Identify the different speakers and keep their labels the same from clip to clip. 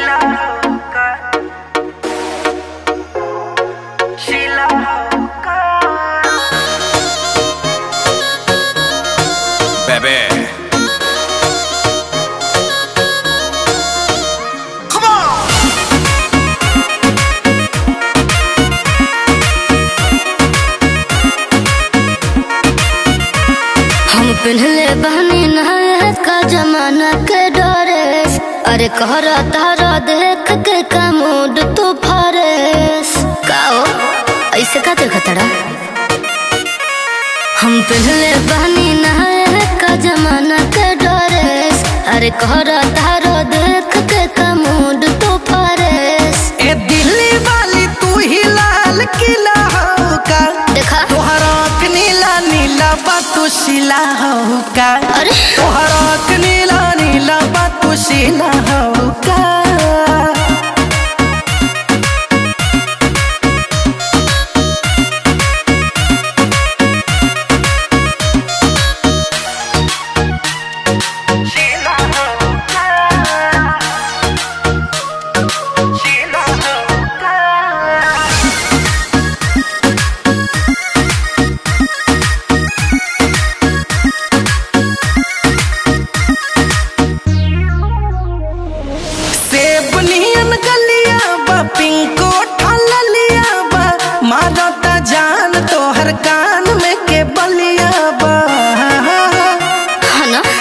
Speaker 1: Baby, come on.
Speaker 2: हम पहले बहनी नहाए का जमाना के डरेस, अरे कहरा तारा देख के का मूड तू फरेस का हो ऐसे का देखा तड़ा। हम पहले बहनी नहाए का जमाना के डरेस, अरे कहरा तारा देख के का मूड तू फरेस।
Speaker 3: ए दिल्ली वाली तू ही लाल किला हो का,
Speaker 2: देखा
Speaker 3: तोहरा आँख नीला नीला बा तू शिला हो का,
Speaker 2: अरे
Speaker 3: तोहरा आँख नीला नीला बा तू शिला हो का। पिंको ठाला लिया बा, मारता जान तोहर कान में के बलिया बा।
Speaker 2: ना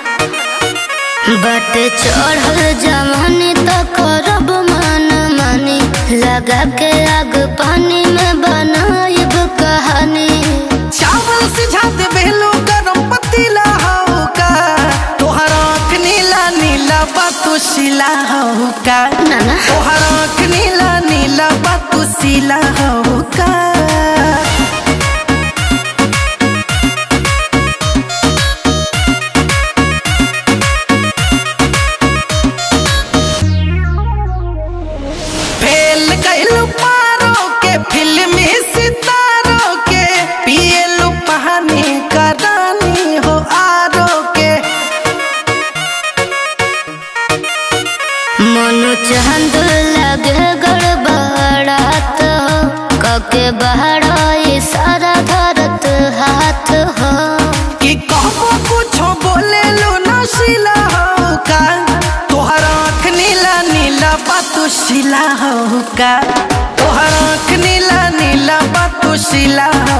Speaker 2: बट चढ़ल जवानी तो करब मन मानी, लगा के आग पानी में बनाइब कहानी।
Speaker 3: चावल सिझा दे बेलो गरम पतीला हो का, तोहर आँख नीला नीला बा तू शिला हो का,
Speaker 2: नाना
Speaker 3: तोहर आँख नीला नीला बा तू शिला हो का। फेल कैलू पारो के फिल्मी सितारों के, पिएलू पानी का रानी हो आरो के।
Speaker 2: मनु चांद लगे गड़बड़ात हो, कके बहरा सारा धरत हाथ हो।
Speaker 3: कि कहबो कुछो बोले लो नशीला हो का, तोहर आँख नीला नीला बा तू शिला हो का, तोहर आँख नीला नीला बा तू शिला